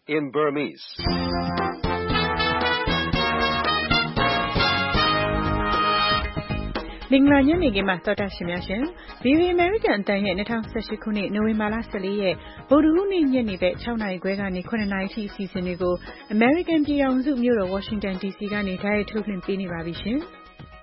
in Burmese. Lingla nyane ke ma tota shimyashin VOA American အတန်ရဲ့2018ခုနှစ်နိုဝင်ဘာလ14ရက်ဗုဒ္ဓဟူးနေ့ညနေပဲ6နာရီခွဲကနေ9နာရီထိအစီအစဉ်တွေကို American ပြည်ထောင်စုမြို့တော် Washington DC ကနေတိုက်ရိုက်ထုတ်လွှင့်ပေးနေပါပြီရှင်။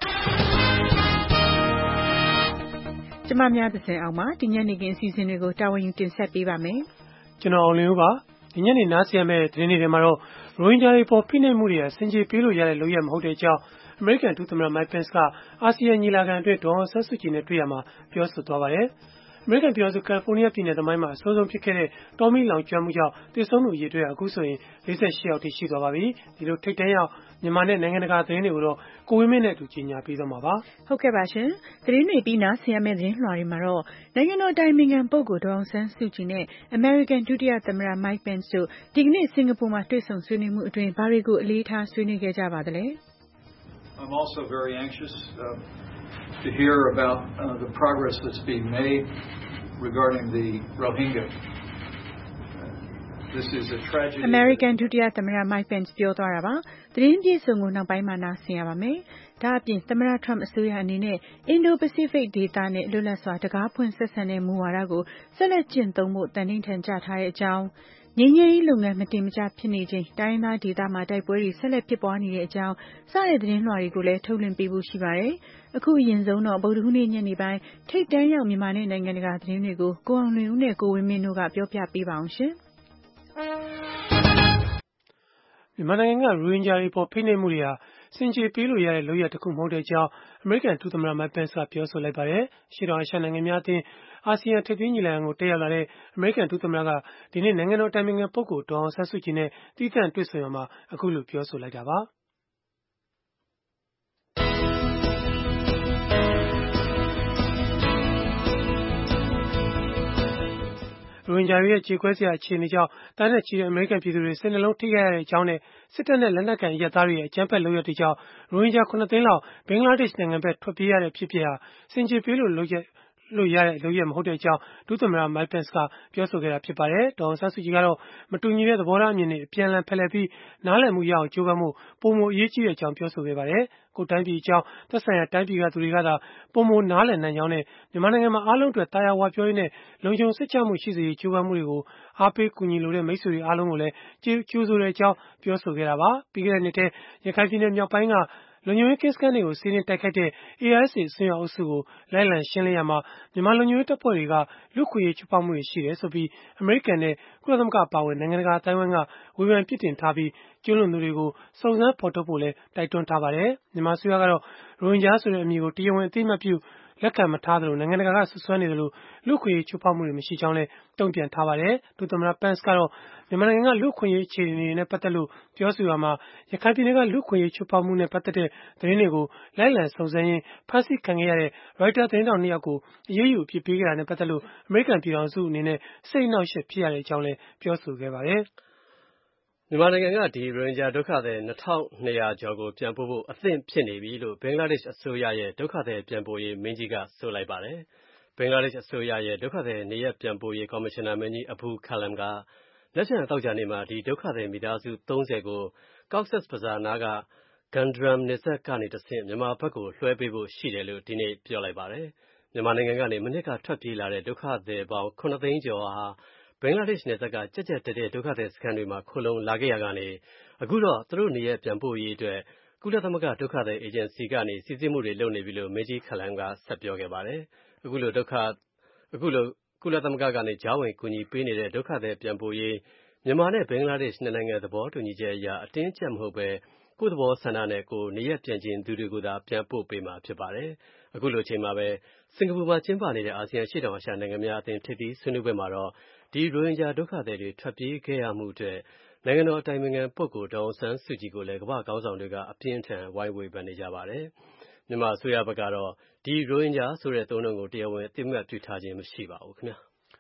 ကျမများသစဉ်အောင်မှာဒီညနေခင်းအစီအစဉ်တွေကိုတာဝန်ယူတင်ဆက်ပေးပါမယ်။ကျွန်တော်အောင်လင်းဦးပါ။ဒီညနေနားဆင်ရမယ့်သတင်းတွေထဲမှာတော့ရိုဟင်ဂျာတွေပေါ်ဖိနှိပ်မှုတွေဆင်ခြေပေးလို့ရတဲ့လုပ်ရမဟုတ်တဲ့အကြောင်းအမေရိကန်ဒုသမ္မတ Mike Pence ကအာဆီယံညီလာခံအတွင်းဒေါ်အောင်ဆန်းစုကြည်နဲ့တွေ့ရမှာပြောဆိုသွားပါတယ်။အမေရိကန်ပြည်ထောင်စုကယ်လီဖိုးနီးယားပြည်နယ်သမိုင်းမှာအဆိုးဆုံးဖြစ်ခဲ့တဲ့တောမီးလောင်ကျွမ်းမှုကြောင့်သေဆုံးသူအရေအတွက်အခုဆိုရင်48ယောက်ထိရှိသွားပါပြီ။ဒီလိုထိပ်တန်းရောက်မြန်မာနဲ့နိုင်ငံတကာသတင်းတွေကိုတော့ကိုဝင်းမင်းနဲ့အတူကြီးညာပေးသွားမှာပါ။ဟုတ်ကဲ့ပါရှင်။သတင်းတွေပြီးနားဆင်ရမယ့်သတင်းလွှာတွေမှာတော့နိုင်ငံတော်တိုင်ပင်ခံပုဂ္ဂိုလ်ဒေါ်အောင်ဆန်းစုကြည်နဲ့ American ဒုတိယသမ္မတ Mike Pence တို့ဒီကနေ့စင်ကာပူမှာတွေ့ဆုံဆွေးနွေးမှုအတွင်းဘာတွေကိုအလေးထားဆွေးနွေးခဲ့ကြပါသလဲ။ I'm also very anxious to hear about the progress that's being made regarding the Rohingya. This is a tragedy. American ဒုတိယသမ္မတ Mike Pence ပြောသွားတာပါ။သတင်းပြေဆုံးကိုနောက်ပိုင်းမှာနားဆင်ရပါမယ်။ဒါအပြင်သမ္မတ Trump အစိုးရအနေနဲ့ Indo-Pacific ဒေသနဲ့လွတ်လပ်စွာတကားဖွင့်ဆက်ဆံတဲ့မူဝါဒကိုဆက်လက်ကျင့်သုံးဖို့တန်ထိန်ထန်ကြထားတဲ့အကြောင်းငြိမ်းချမ်းရေးလုပ်ငန်းမတင်မကျဖြစ်နေချိန်တိုင်းသားဒေသမှာတိုက်ပွဲတွေဆက်လက်ဖြစ်ပွားနေတဲ့အကြောင်းစတဲ့သတင်းလွှာတွေကိုလည်းထုတ်လွှင့်ပေးဖို့ရှိပါတယ်။အခုအရင်ဆုံးတော့ဗုဒ္ဓဟူးနေ့ညနေပိုင်းထိပ်တန်းရောက်မြန်မာနဲ့နိုင်ငံတကာသတင်းတွေကိုကိုအောင်လွင်ဦးနဲ့ကိုဝင်းမင်းတို့ကပြောပြပေးပါအောင်ရှင်။မြန်မာနိုင်ငံကရိုဟင်ဂျာတွေပေါ်ဖိနှိပ်မှုတွေဟာစင်ကြေပေးလို့ရတဲ့လုပ်ရတစ်ခုမဟုတ်တဲ့အကြောင်းအမေရိကန်ဒုသမ္မတ Mike Pence ကပြောဆိုလိုက်ပါတယ်။ရှေ့တော်အာရှနိုင်ငံများအသင်းအာဆီယံထိပ်သီးညီလာခံကိုတက်ရောက်လာတဲ့အမေရိကန်ဒုသမ္မတကဒီနေ့နိုင်ငံတော်တိုင်ပင်ခံပုဂ္ဂိုလ်ဒေါ်အောင်ဆန်းစုကြည်နဲ့သီးသန့်တွေ့ဆုံရမှာအခုလိုပြောဆိုလိုက်တာပါ။ရိုဟင်ဂျာတွေရဲ့ကြေကွဲစရာအခြေအနေကြောင့်တားနဲ့ချီတဲ့အမေရိကန်ပြည်သူတွေစိတ်နှလုံးထိခိုက်ရတဲ့အကြောင်းနဲ့စစ်တပ်နဲ့လက်နက်ကန်ရပ်သားတွေရဲ့အကြမ်းဖက်လုပ်ရပ်တွေကြောင့်ရိုဟင်ဂျာ9သိန်းလောက်ဘင်္ဂလားဒေ့ရှ်နိုင်ငံဘက်ထွက်ပြေးရတဲ့ဖြစ်ဖြစ်ဟာစင်ကြေပေးလို့ရတဲ့လုပ်ရမဟုတ်တဲ့အကြောင်းဒုသမ္မတ Mike Pence ကပြောဆိုခဲ့တာဖြစ်ပါတယ်။ဒေါ်အောင်ဆန်းစုကြည်ကတော့မတူညီတဲ့သဘောထားအမြင်တွေအပြန်အလှန်ဖလှယ်ပြီးနားလည်မှုရအောင်ကြိုးပမ်းမှုပိုမိုအရေးကြီးတဲ့အကြောင်းပြောဆိုခဲ့ပါတယ်။ကိုယ်တိုင်းပြည်အကြောင်းသက်ဆိုင်ရာတိုင်းပြည်ကသူတွေကသာပိုမိုနားလည်နိုင်ကြောင်းနဲ့မြန်မာနိုင်ငံမှာအားလုံးအတွက်တာယာဝပြောရေးနဲ့လုံခြုံစိတ်ချမှုရှိစေရေးကြိုးပမ်းမှုတွေကိုအားပေးကူညီလိုတဲ့မိတ်ဆွေတွေအားလုံးကိုလည်းကြိုးဆိုတဲ့အကြောင်းပြောဆိုခဲ့တာပါ။ပြီးခဲ့တဲ့နှစ်ထဲရခိုင်ပြည်နယ်မြောက်ပိုင်းကလုံခြုံရေးကင်းစခန်းတွေကိုစီးနင်းတိုက်ခိုက်တဲ့ ARSA အစွန်းရောက်အုပ်စုကိုလိုက်လံရှင်းလင်းရာမှာမြန်မာလုံခြုံရေးတပ်ဖွဲ့တွေကလူ့အခွင့်အရေးချိုးဖောက်မှုတွေရှိတယ်ဆိုပြီးအမေရိကန်နဲ့ကုလသမဂ္ဂအပါအဝင်နိုင်ငံတကာအသိုင်းအဝိုင်းကဝေဖန်ပြစ်တင်ထားပြီးကျူးလွန်သူတွေကိုစုံစမ်းဖော်ထုတ်ဖို့လည်းတိုက်တွန်းထားပါတယ်။မြန်မာအစိုးရကတော့ရိုဟင်ဂျာဆိုတဲ့အမည်ကိုတရားဝင်အသိအမှတ်ပြုလက်ခံမထားသလိုနိုင်ငံတကာကဆွဆွဲနေသလိုလူ့အခွင့်အရေးချိုးဖောက်မှုတွေမရှိကြောင်းလည်းတုံ့ပြန်ထားပါတယ်။ဒုသမ္မတ Pence ကတော့မြန်မာနိုင်ငံကလူ့အခွင့်အရေးအခြေအနေတွေနဲ့ပတ်သက်လို့ပြောဆိုရာမှာရခိုင်ပြည်နယ်ကလူ့အခွင့်အရေးချိုးဖောက်မှုနဲ့ပတ်သက်တဲ့သတင်းတွေကိုလိုက်လံစုံစမ်းရင်းဖမ်းဆီးခံခဲ့ရတဲ့ Reuters သတင်းထောက်2ယောက်ကိုအရေးယူအပြစ်ပေးခဲ့တာနဲ့ပတ်သက်လို့အမေရိကန်ပြည်ထောင်စုအနေနဲ့စိတ်အနှောက်အယှက်ဖြစ်ရတဲ့အကြောင်းလည်းပြောဆိုခဲ့ပါတယ်။မြန်မာနိုင်ငံကဒီရိုဟင်ဂျာဒုက္ခသည်2200ကျော်ကိုပြန်ပို့ဖို့အသင့်ဖြစ်နေပြီလို့ဘင်္ဂလားဒေ့ရှ်အစိုးရရဲ့ဒုက္ခသည်ပြန်ပို့ရေးမင်းကြီးကဆိုလိုက်ပါတယ်။ဘင်္ဂလားဒေ့ရှ်အစိုးရရဲ့ဒုက္ခသည်နေရပ်ပြန်ပို့ရေးကော်မရှင်နာမင်းကြီး Abul Kalam ကလက်ရှိသောကြာနေ့မှာဒီဒုက္ခသည်မိသားစု30ကို Cox's Bazar နားက Gundrum နယ်စပ်ကနေတဆင့်မြန်မာဘက်ကိုလွှဲပေးဖို့ရှိတယ်လို့ဒီနေ့ပြောလိုက်ပါတယ်။မြန်မာနိုင်ငံကနေမနှစ်ကထွက်ပြေးလာတဲ့ဒုက္ခသည်ပေါင်း9သိန်းကျော်ဟာဘင်္ဂလားဒေ့ရှ်နယ်စပ်ကကြက်ကြက်တဲတဲဒုက္ခသည်စခန်းတွေမှာခိုလုံလာခဲ့ရကနေအခုတော့သူတို့နေရပြန်ပို့ရေးအတွက်ကုလသမဂ္ဂဒုက္ခသည်အေဂျင်စီကနေစီစဉ်မှုတွေလုပ်နေပြီလို့မင်းကြီးခလမ်ကဆက်ပြောခဲ့ပါတယ်။အခုလိုကုလသမဂ္ဂကနေကြားဝင်ကူညီပေးနေတဲ့ဒုက္ခသည်ပြန်ပို့ရေးမြန်မာနဲ့ဘင်္ဂလားဒေ့ရှ်နှစ်နိုင်ငံသဘောတူညီချက်အရအတင်းအကျပ်မဟုတ်ပဲကိုယ့်သဘောဆန္ဒနဲ့ကိုနေရပြန်ကျင်သူတွေကိုသာပြန်ပို့ပေးမှာဖြစ်ပါတယ်။အခုလိုအချိန်မှာပဲစင်ကာပူမှာကျင်းပနေတဲ့အာဆီယံရှေ့တောင်အာရှနိုင်ငံများအသင်းထိပ်သီးဆွေးနွေးပွဲမှာတော့ဒီရိုဟင်ဂျာဒုက္ခသည်တွေထွက်ပြေးခဲ့ရမှုအတွက်နိုင်ငံတော်အတိုင်ပင်ခံပုဂ္ဂိုလ်ဒေါ်အောင်ဆန်းစုကြည်ကိုလည်းကမ္ဘာ့ခေါင်းဆောင်တွေကအပြင်းအထန်ဝိုင်းဝေဖန်နေကြပါတယ်။မြန်မာအစိုးရဘက်ကတော့ဒီရိုဟင်ဂျာဆိုတဲ့အသုံးအနှုန်းကိုတရားဝင်အသိအမှတ်ပြုထားခြင်းမရှိပါဘူးခင်ဗျာ။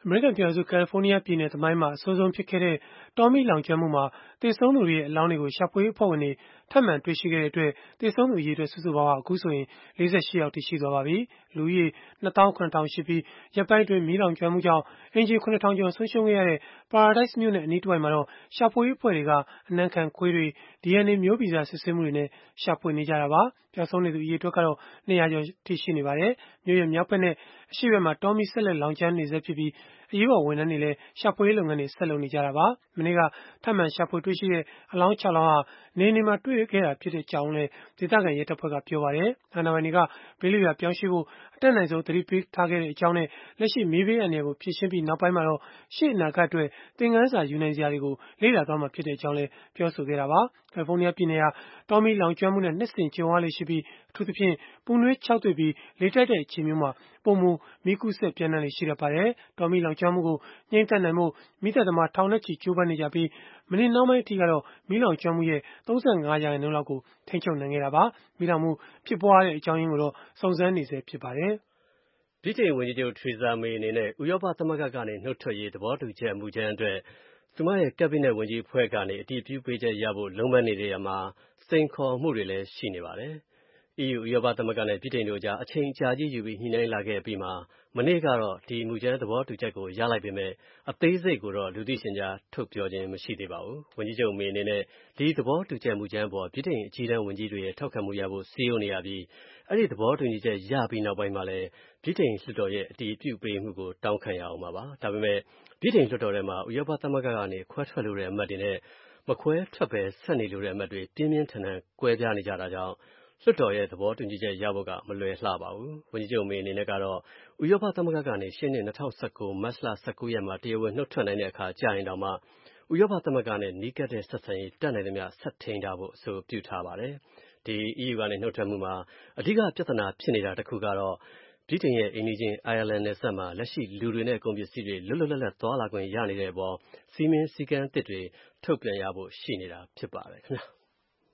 အမေရိကန်ပြည်ထောင်စု ကယ်လီဖိုးနီးယားပြည်နယ်သမိုင်းမှာအဆိုးဆုံးဖြစ်ခဲ့တဲ့တောမီးလောင်ကျွမ်းမှုမှာသေဆုံးသူတွေရဲ့အလောင်းတွေကိုရှာဖွေရေးအဖွဲ့ဝင်တွေထပ်မံတွေ့ရှိခဲ့တဲ့အတွက်သေဆုံးသူအရေအတွက်စုစုပေါင်းဟာအခုဆိုရင်48 ယောက်ထိရှိသွားပါပြီ။လူဦးရေ 27,000 ရှိပြီးရက်ပိုင်းအတွင်းမီးလောင်ကျွမ်းမှုကြောင့်အင်ဂျီ 7,000 ကျော်ဆုံးရှုံးခဲ့ရတဲ့ Paradise မြို့နဲ့အနီးတစ်ဝိုက်မှာတော့ရှာဖွေရေးအဖွဲ့တွေကအနံ့ခံခွေးတွေ DNA မျိုးဗီဇစစ်ဆေးမှုတွေနဲ့ရှာဖွေနေကြတာပါ။ပျောက်ဆုံးနေသူအရေအတွက်ကတော့200 ကျော်ထိရှိနေပါတယ်။မြို့ရဲ့မြောက်ဘက်နဲ့အရှေ့ဘက်မှာတောမီးဆက်လက်လောင်ကျွမ်းနေဆဲဖြစ်ပြီးအရေးပေါ်ဝန်ထမ်းတွေလည်းရှာဖွေရေးလုပ်ငန်းတွေဆက်လုပ်နေကြတာပါ။မနေ့ကထပ်မံရှာဖွေတွေ့ရှိတဲ့အလောင်း 6 လောင်းဟာနေအိမ်မှာတွေ့ခဲ့တာဖြစ်ကြောင်းလည်းဒေသခံရဲတပ်ဖွဲ့ကပြောပါတယ်။အာဏာပိုင်တွေကဘေးလွတ်ရာပြောင်းရွှေ့ဖို့အတတ်နိုင်ဆုံးသတိပေးထားခဲ့ကြောင်းနဲ့လက်ရှိမီးဘေးအန္တရာယ်ကိုဖြေရှင်းပြီးနောက်ပိုင်းမှာတော့ရှေ့အနာဂတ်အတွက်သင်ခန်းစာယူနိုင်စရာတွေကိုလေ့လာသွားမှာဖြစ်ကြောင်းလည်းပြောဆိုခဲ့တာပါ။ကယ်လီဖိုးနီးယားပြည်နယ်ဟာတောမီးလောင်ကျွမ်းမှုနဲ့နှစ်စဉ်ကြုံရလေ့ရှိပြီးအထူးသဖြင့်ပူနွေးခြောက်သွေ့ပြီးလေတိုက်တဲ့အချိန်မျိုးမှာပိုမိုမီးကူးစက်ပျံ့နှံ့လေ့ရှိတတ်ပါတယ်။တောမီးလောင်ကျွမ်းမှုကိုငြိမ်းသတ်နိုင်ဖို့မီးသတ်သမားထောင်နဲ့ချီကြိုးပမ်းနေကြပြီးမနေ့နှောင်းပိုင်းအထိကတော့မီးလောင်ကျွမ်းမှုရဲ့ 35% လောက်ကိုထိန်းချုပ်နိုင်ခဲ့တာပါ။မီးလောင်မှုဖြစ်ပွားတဲ့အကြောင်းရင်းကိုတော့စုံစမ်းနေဆဲဖြစ်ပါတယ်။ဗြိတိန်ဝန်ကြီးချုပ် Theresa May အနေနဲ့ဥရောပသမဂ္ဂကနေနှုတ်ထွက်ရေးသဘောတူချက်မူကြမ်းအတွက်သူမရဲ့ကက်ဘိနက်ဝန်ကြီးအဖွဲ့ကနေအတည်ပြုပေးချက်ရဖို့လုံးပန်းနေတဲ့မှာစိန်ခေါ်မှုတွေလည်းရှိနေပါတယ်။ EU ဥရောပသမဂ္ဂနဲ့ဗြိတိန်တို့ကြားအချိန်အကြာကြီးယူပြီးညှိနှိုင်းလာခဲ့ပြီးမှမနေ့ကတော့ဒီမူကြမ်းသဘောတူချက်ကိုရလိုက်ပေမဲ့အသေးစိတ်ကိုတော့လူသိရှင်ကြားထုတ်ပြောခြင်းမရှိသေးပါဘူး။ဝန်ကြီးချုပ် May အနေနဲ့ဒီသဘောတူချက်မူကြမ်းပေါ်ဗြိတိန်အကြီးတန်းဝန်ကြီးတွေရဲ့ထောက်ခံမှုရဖို့စည်းရုံးနေရပြီးအဲ့ဒီသဘောတူညီချက်ရပြီးနောက်ပိုင်းမှာလည်းဗြိတိန်လွှတ်တော်ရဲ့အတည်ပြုပေးမှုကိုတောင်းခံရအောင်ပါ။ဒါပေမဲ့ဗြိတိန်လွှတ်တော်ထဲမှာဥရောပသမဂ္ဂကနေခွဲထွက်လိုတဲ့အမတ်တွေနဲ့မခွဲထွက်ပဲဆက်နေလိုတဲ့အမတ်တွေပြင်းပြင်းထန်ထန်ကွဲပြားနေကြတာကြောင့်လွှတ်တော်ရဲ့သဘောတူညီချက်ရဖို့ကမလွယ်လှပါဘူး။ဝန်ကြီးချုပ် May အနေနဲ့ကတော့ဥရောပသမဂ္ဂကနေရှေ့နှစ်2019မတ်လ19ရက်မှာတရားဝင်နှုတ်ထွက်နိုင်တဲ့အခါကြာရင်တောင်မှဥရောပသမဂ္ဂနဲ့နီးကပ်တဲ့ဆက်ဆံရေးတတ်နိုင်သမျှဆက်ထိန်းထားဖို့အဆိုပြုထားပါတယ်။ဒီ EU ကနေနှုတ်ထွက်မှုမှာအဓိကပြဿနာဖြစ်နေတာတစ်ခုကတော့ဗြိတိန်ရဲ့အိမ်နီးချင်းအိုင်ယာလန်နယ်စပ်မှာလက်ရှိလူတွေနဲ့ကုန်ပစ္စည်းတွေလွတ်လွတ်လပ်လပ်သွားလာခွင့်ရနေတဲ့အပေါ်စည်းမျဉ်းစည်းကမ်းအသစ်တွေထုတ်ပြန်ရဖို့ရှိနေတာဖြစ်ပါတယ်ခင်ဗျာ။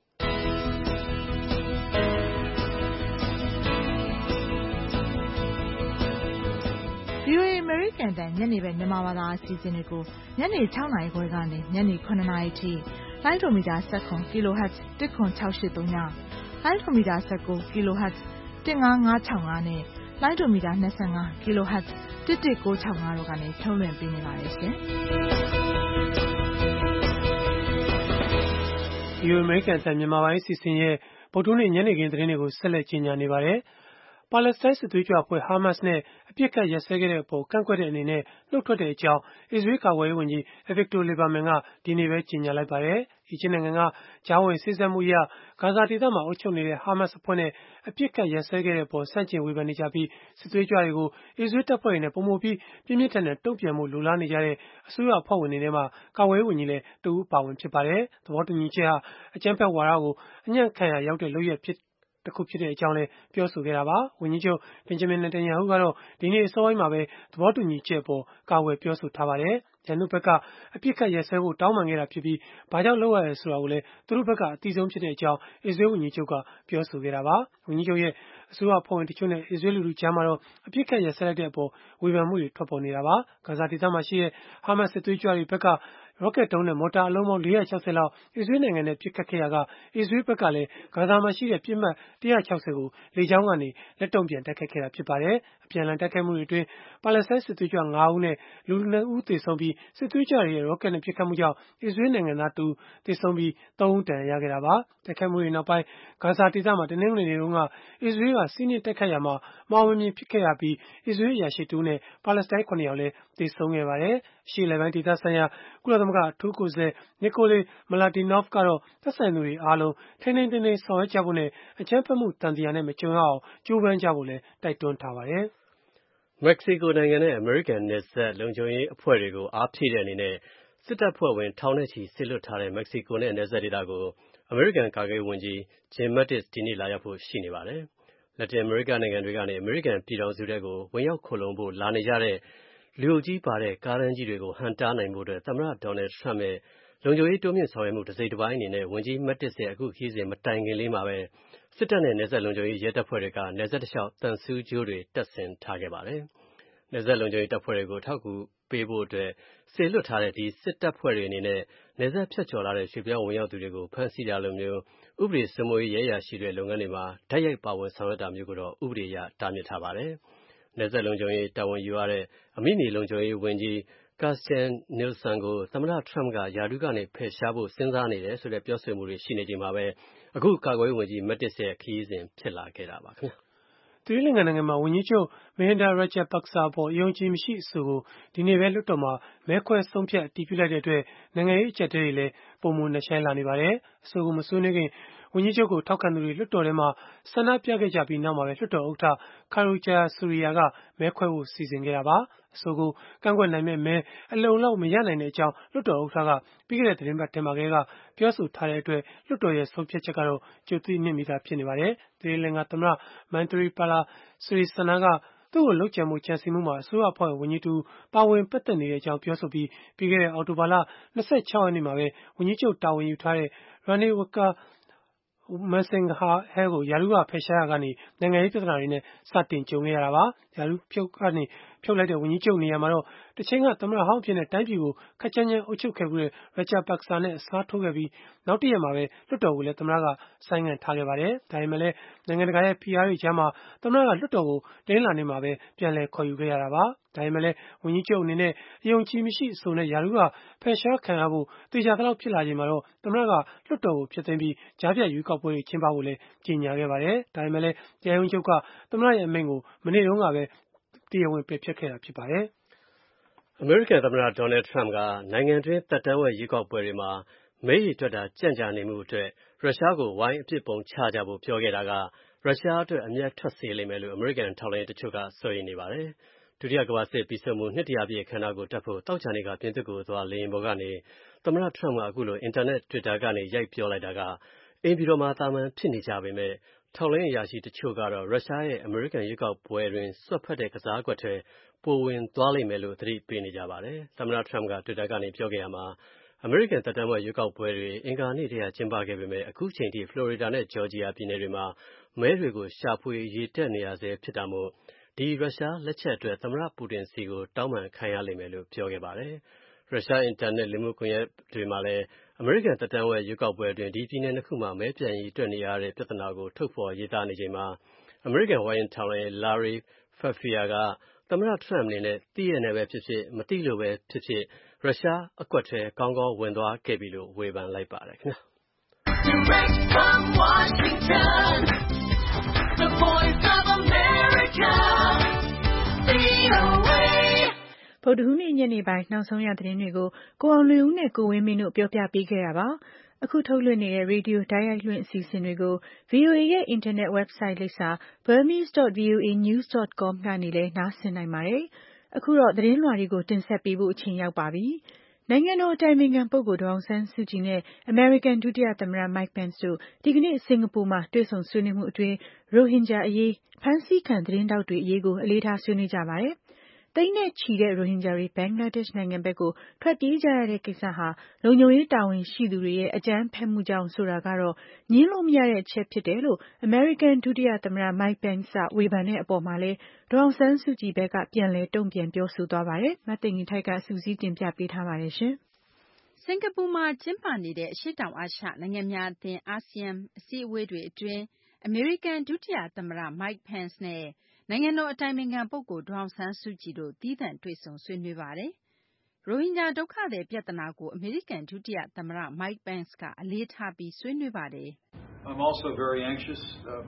VOA အမေရိကန်တန်ညနေပဲမြန်မာဘာသာအစီအစဉ်တွေကိုညနေ 6 နာရီခွဲကနေညနေ 9 နာရီထိလိုင်းဒိုမီတာ17 kHz 10683ညလိုင်းဒိုမီတာ19 kHz 15565နဲ့လိုင်းဒိုမီတာ25 kHz 11965တို့ကနေထုတ်လွှင့်ပေးနေပါတယ်ရှင်။ VOA အမေရိကန်တန်မြန်မာပိုင်းအစီအစဉ်ရဲ့ဗုဒ္ဓနေ့ညနေခင်းသတင်းတွေကိုဆက်လက်ကြီးညာနေပါတယ်။ပါလက်စတိုင်းစစ်သွေးကြွအဖွဲ့ဟာမတ်စ်နဲ့အပြစ်ခတ်ရပ်စဲခဲ့တဲ့အပေါ်ကန့်ကွက်တဲ့အနေနဲ့နှုတ်ထွက်တဲ့အကြောင်းအစ္စရေးကာကွယ်ရေးဝန်ကြီး Avigdor Lieberman ကဒီနေ့ပဲကြေညာလိုက်ပါတယ်။အီဂျစ်နိုင်ငံကကြားဝင်စေ့စပ်မှုအရဂါဇာဒေသမှာအုပ်ချုပ်နေတဲ့ဟာမတ်စ်အဖွဲ့နဲ့အပြစ်ခတ်ရပ်စဲခဲ့တဲ့အပေါ်ဆန့်ကျင်ဝေဖန်နေကြပြီးစစ်သွေးကြွတွေကိုအစ္စရေးတပ်ဖွဲ့တွေနဲ့ပုံမပြီးပြင်းပြင်းထန်ထန်တုံ့ပြန်မှုလိုလားနေကြတဲ့အစိုးရအဖွဲ့ဝင်တွေထဲမှာကာကွယ်ရေးဝန်ကြီးလည်းတဦးပါဝင်ဖြစ်ပါတယ်။သဘောတူညီချက်ဟာအကြမ်းဖက်ဝါဒကိုအညံ့ခံရရောက်တဲ့လုပ်ရပ်ဖြစ်ကြောင်းလည်းပြောဆိုခဲ့တာပါ။ဝန်ကြီးချုပ် Benjamin Netanyahu ကတော့ဒီနေ့အစောပိုင်းမှာပဲသဘောတူညီချက်အပေါ်ကာကွယ်ပြောဆိုထားပါတယ်။ရန်သူဘက်ကအပြစ်ခတ်ရပ်စဲဖို့တောင်းပန်ခဲ့တာဖြစ်ပြီးဘာကြောင့်လုပ်ရတယ်ဆိုတာကိုလည်းသူတို့ဘက်ကအသိဆုံးဖြစ်ကြောင်းအစ္စရေးဝန်ကြီးချုပ်ကပြောဆိုခဲ့တာပါ။ဝန်ကြီးချုပ်ရဲ့အစိုးရအဖွဲ့ဝင်တချို့နဲ့အစ္စရေးလူထုကြားမှာတော့အပြစ်ခတ်ရပ်စဲလိုက်တဲ့အပေါ်ဝေဖန်မှုတွေထွက်ပေါ်နေတာပါ။ဂါဇာဒေသမှာရှိတဲ့ဟာမတ်စစ်သွေးကြွတွေဘက်ကရော့ကက်တုံးနဲ့မော်တာအလုံးပေါင်း460လောက်အစ္စရေးနိုင်ငံနဲ့ပစ်ခတ်ခဲ့ရာကအစ္စရေးဘက်ကလည်းဂါဇာမှာရှိတဲ့ပစ်မှတ်160ကိုလေကြောင်းကနေလက်တုံ့ပြန်တိုက်ခိုက်ခဲ့တာဖြစ်ပါတယ်။အပြန်အလှန်တိုက်ခိုက်မှုတွေအတွင်းပါလက်စတိုင်းစစ်သွေးကြွ9ဦးနဲ့လူ2ဦးသေဆုံးပြီးစစ်သွေးကြွတွေရဲ့ရော့ကက်နဲ့ပစ်ခတ်မှုကြောင့်အစ္စရေးနိုင်ငံသား2ဦးသေဆုံးပြီး3ဦးဒဏ်ရာရခဲ့တာပါ။တိုက်ခိုက်မှုတွေနောက်ပိုင်းဂါဇာဒေသမှာတနင်္ဂနွေနေ့တုန်းကအစ္စရေးကစီးနင်းတိုက်ခိုက်ရာမှာမအောင်မမြင်ဖြစ်ခဲ့ရပြီးအစ္စရေးအရာရှိ2ဦးနဲ့ပါလက်စတိုင်း9ယောက်လည်းသေဆုံးခဲ့ပါတယ်။အရှေ့အလယ်ပိုင်းဒေသဆိုင်ရာကုလသမဂ္ဂအထူးကိုယ်စားလှယ် Nikolay Mladenov ကတော့သက်ဆိုင်သူတွေအားလုံးထိန်းထိန်းသိမ်းသိမ်းဆောင်ရွက်ကြဖို့နဲ့အကြမ်းဖက်မှုတန်တရားနဲ့မကြုံရအောင်ကြိုးပမ်းကြဖို့လည်းတိုက်တွန်းထားပါတယ်။မက္ကဆီကိုနိုင်ငံနဲ့အမေရိကန်နယ်စပ်လုံခြုံရေးအဖွဲ့တွေကိုအားဖြည့်တဲ့အနေနဲ့စစ်တပ်ဖွဲ့ဝင်ထောင်နဲ့ချီစေလွှတ်ထားတဲ့မက္ကဆီကိုနဲ့နယ်စပ်ဒေသကိုအမေရိကန်ကာကွယ်ရေးဝန်ကြီး Jim Mattis ဒီနေ့လာရောက်ဖို့ရှိနေပါတယ်။လက်တင်အမေရိကန်နိုင်ငံတွေကနေအမေရိကန်ပြည်ထောင်စုထဲကိုဝင်ရောက်ခိုလှုံဖို့လာနေကြတဲ့လူအုပ်ကြီးပါတဲ့ကားတန်းကြီးတွေကိုဟန့်တားနိုင်ဖို့သမ္မတ Donald Trump ရဲ့လုံခြုံရေးတိုးမြှင့်ဆောင်ရွက်မှုတစ်စိတ်တစ်ပိုင်းအနေနဲ့ဝန်ကြီး Mattis ရဲ့အခုခရီးစဉ်မတိုင်ခင်လေးမှာပဲစစ်တပ်နဲ့နယ်စပ်လုံခြုံရေးရဲတပ်ဖွဲ့တွေကနယ်စပ်တစ်လျှောက်သံဆူးကြိုးတွေတပ်ဆင်ထားခဲ့ပါတယ်။နယ်စပ်လုံခြုံရေးတပ်ဖွဲ့တွေကိုထောက်ကူပေးဖို့အတွက်စေလွှတ်ထားတဲ့ဒီစစ်တပ်ဖွဲ့တွေအနေနဲ့နယ်စပ်ဖြတ်ကျော်လာတဲ့ရွှေ့ပြောင်းဝင်ရောက်သူတွေကိုဖမ်းဆီးတာလိုမျိုးဥပဒေစိုးမိုးရေးရဲအရာရှိတွေလုပ်ငန်းတွေမှာတိုက်ရိုက်ပါဝင်ဆောင်ရွက်တာမျိုးကိုတော့ဥပဒေအရတားမြစ်ထားပါတယ်။နယ်စပ်လုံခြုံရေးတာဝန်ယူရတဲ့အမိမြေလုံခြုံရေးဝန်ကြီးKirstjen Nielsen ကိုသမ္မတ Trump ကရာထူးကနေဖယ်ရှားဖို့စဉ်းစားနေတယ်ဆိုတဲ့ပြောဆိုမှုတွေရှိနေချိန်မှာပဲအခုကာကွယ်ရေးဝန်ကြီး Mattis ရဲ့ခရီးစဉ်ဖြစ်လာခဲ့တာပါခင်ဗျာ။သီရိလင်္ကာနိုင်ငံမှာဝန်ကြီးချုပ် Mahinda Rajapaksa အပေါ်အယုံကြည်မရှိအဆိုကိုဒီနေ့ပဲလွှတ်တော်မှာမဲခွဲဆုံးဖြတ်အတည်ပြုလိုက်တဲ့အတွက်နိုင်ငံရေးအကျပ်အတည်းတွေလည်းပိုမိုနှက်ရှိုင်းလာနေပါတယ်။အဆိုကိုမဆွေးနွေးခင်ဝန်ကြီးချုပ်ကိုထောက်ခံသူတွေလွှတ်တော်ထဲမှာဆန္ဒပြခဲ့ကြပြီးနောက်မှာပဲလွှတ်တော်ဥက္ကဋ္ဌ Kharu Jayasuriya ကမဲခွဲဖို့စီစဉ်ခဲ့တာပါ။အဆိုကိုကန့်ကွက်နိုင်မဲ့မဲအလုံအလောက်မရနိုင်တဲ့အကြောင်းလွှတ်တော်ဥက္ကဋ္ဌကပြီးခဲ့တဲ့သတင်းပတ်ထဲမှာကပြောဆိုထားတဲ့အတွက်လွှတ်တော်ရဲ့ဆုံးဖြတ်ချက်ကတော့ကြိုသိမြင့်ပြီးသားဖြစ်နေပါတယ်။သီရိလင်္ကာသမ္မတ Maithripala Sirisena ကသူ့ကိုလုပ်ကြံမှုကြံစည်မှုမှာအစိုးရအဖွဲ့ဝန်ကြီးတူပါဝင်ပတ်သက်နေတဲ့အကြောင်းပြောဆိုပြီးပြီးခဲ့တဲ့အောက်တိုဘာလ26ရက်နေ့မှာပဲဝန်ကြီးချုပ်တာဝန်ယူထားတဲ့ Ranil Wickremesinghe ကိုရာထူးကဖယ်ရှားရာကနေနိုင်ငံရေးပြဿနာတွေနဲ့စတင်ကြုံခဲ့ရတာပါ။ရာထူးဖြုတ်လိုက်တဲ့ဝန်ကြီးချုပ်နေရာမှာတော့တချိန်ကသမ္မတဟောင်းအဖြစ်နဲ့တိုင်းပြည်ကိုခက်ချမ်းချမ်းအုပ်ချုပ်ခဲ့မှုတဲ့ Rajapaksa နဲ့အစားထိုးခဲ့ပြီးနောက်တရက်မှာပဲလွှတ်တော်ကိုလည်းသမ္မတကဆိုင်းငံ့ထားခဲ့ပါတယ်။ဒါပေမဲ့လည်းနိုင်ငံတကာရဲ့ဖိအားတွေကြားမှာသမ္မတကလွှတ်တော်ကိုတနင်္လာနေ့မှာပဲပြန်လည်ခေါ်ယူခဲ့ရတာပါ။ဒါပေမဲ့လည်းဝန်ကြီးချုပ်အနေနဲ့အယုံကြည်မရှိအဆိုနဲ့ရာထူးကဖယ်ရှားခံရဖို့သေချာသလောက်ဖြစ်လာချိန်မှာတော့သမ္မတကလွှတ်တော်ကိုဖျက်သိမ်းပြီးကြားဖြတ်ရွေးကောက်ပွဲတွေကျင်းပဖို့လည်းကြေညာခဲ့ပါတယ်။ဒါပေမဲ့လည်းတရားရုံးချုပ်ကသမ္မတရဲ့အမိန့်ကိုမနေ့တုန်းကပဲတရားဝင်ပယ်ဖျက်ခဲ့တာဖြစ်ပါတယ်။အမေရိကန်သမ္မတ Donald Trump ကနိုင်ငံတွင်းသက်တမ်းဝက်ရွေးကောက်ပွဲတွေမှာမဲရေတွက်တာကြန့်ကြာနေမှုအတွက်ရုရှားကိုဝိုင်းအပြစ်ပုံချကြဖို့ပြောခဲ့တာကရုရှားအတွက်အမျက်ထွက်စေလိမ့်မယ်လို့အမေရိကန်ထောက်လှမ်းရေးတချို့ကစိုးရိမ်နေပါတယ်။ဒုတိယကမ္ဘာစစ်ပြီးဆုံးမှုနှစ်တရာပြည့်အခမ်းအနားကိုတက်ဖို့သောကြာနေ့ကပြင်သစ်ကိုသွားလေယာဉ်ပေါ်ကနေသမ္မတ Trump ကအခုလိုအင်တာနက် Twitter ကနေရိုက်ပြောလိုက်တာကအိမ်ဖြူတော်မှာသာမန်ဖြစ်နေကြပေမဲ့ထောက်လှမ်းရေးအရာရှိတချို့ကတော့ရုရှားရဲ့အမေရိကန်ရွေးကောက်ပွဲတွင်စွက်ဖက်တဲ့ကစားကွက်ထဲပိုဝင်သွားလိမ့်မယ်လို့သတိပေးနေကြပါတယ်။သမ္မတ Trump က Twitter ကနေပြောခဲ့ရမှာအမေရိကန်သက်တမ်းဝက်ရွေးကောက်ပွဲတွေအင်္ဂါနေ့တည်းကကျင်းပခဲ့ပေမဲ့အခုချိန်ထိ Florida နဲ့ Georgia ပြည်နယ်တွေမှာမဲတွေကိုရှာဖွေရေတွက်နေရဆဲဖြစ်တာမို့ဒီရုရှားလက်ချက်အတွက်သမ္မတပူတင်စီကိုတောင်းပန်ခံရလိမ့်မယ်လို့ပြောခဲ့ပါတယ်။ရုရှားအင်တာနက်လူမှုကွန်ရက်တွေမှာလည်းအမေရိကန်သက်တမ်းဝက်ရွေးကောက်ပွဲအတွင်းဒီပြည်နယ်နှစ်ခုမှာမဲပြန်ရေတွက်နေရတဲ့ပြဿနာကိုထုတ်ဖော်ရေးသားနေချိန်မှာအမေရိကန်ဝါရင့်ထောက်လှမ်းရေး Larry Ferfier ကသမ္မတ Trump အနေနဲ့သိရနဲ့ပဲဖြစ်ဖြစ်မသိလို့ပဲဖြစ်ဖြစ်ရုရှားအကွက်ထဲကောင်းကောင်းဝင်သွားခဲ့ပြီလို့ဝေဖန်လိုက်ပါတယ်ခင်ဗျာ။ Direct from Washington, the Voice of America, VOA ဗုဒ္ဓဟူးနေ့ညနေပိုင်းနောက်ဆုံးရသတင်းတွေကိုကိုအောင်လွင်ဦးနဲ့ကိုဝင်းမင်းတို့ပြောပြပေးခဲ့တာပါ။အခုထုတ်လွှင့်နေတဲ့ရေဒီယိုတိုက်ရိုက်လွှင့်အစီအစဉ်တွေကို VOA ရဲ့အင်တာနက် website လိပ်စာ burmese.voanews.com ကနေလည်းနားဆင်နိုင်ပါတယ်။အခုတော့သတင်းလွှာတွေကိုတင်ဆက်ပေးဖို့အချိန်ရောက်ပါပြီ။နိုင်ငံတော်အတိုင်ပင်ခံပုဂ္ဂိုလ်ဒေါ်အောင်ဆန်းစုကြည်နဲ့အမေရိကန်ဒုတိယသမ္မတ Mike Pence တို့ဒီကနေ့စင်ကာပူမှာတွေ့ဆုံဆွေးနွေးမှုအတွင်းရိုဟင်ဂျာအရေးဖမ်းဆီးခံသတင်းထောက်တွေအရေးကိုအလေးထားဆွေးနွေးကြပါတယ်။သိန်းနဲ့ချီတဲ့ရိုဟင်ဂျာတွေဘင်္ဂလားဒေ့ရှ်နိုင်ငံဘက်ကိုထွက်ပြေးကြရတဲ့ကိစ္စဟာလုံခြုံရေးတာဝန်ရှိသူတွေရဲ့အကြမ်းဖက်မှုကြောင့်ဆိုတာကတော့ငြင်းလို့မရတဲ့အချက်ဖြစ်တယ်လို့အမေရိကန်ဒုတိယသမ္မတ Mike Pence ကဝေဖန်တဲ့အပေါ်မှာလဲဒေါ်အောင်ဆန်းစုကြည်ဘက်ကပြန်လဲတုံ့ပြန်ပြောဆိုသွားပါတယ်။မသိင်္ဂီထိုက်ကစူးစီးတင်ပြပေးထားပါတယ်ရှင်။စင်ကာပူမှာကျင်းပနေတဲ့အရှေ့တောင်အာရှနိုင်ငံများအသင်းအာဆီယံအစည်းအဝေးတွေအတွင်းအမေရိကန်ဒုတိယသမ္မတ Mike Pence နဲ့နိုင်ငံတော်အတိုင်ပင်ခံပုဂ္ဂိုလ်ဒေါ်အောင်ဆန်းစုကြည်တို့သီးသန့်တွေ့ဆုံဆွေးနွေးပါတယ်။ရိုဟင်ဂျာဒုက္ခသည်ပြဿနာကိုအမေရိကန်ဒုတိယသမ္မတ Mike Pence ကအလေးထားပြီးဆွေးနွေးပါတယ်။ I'm also very anxious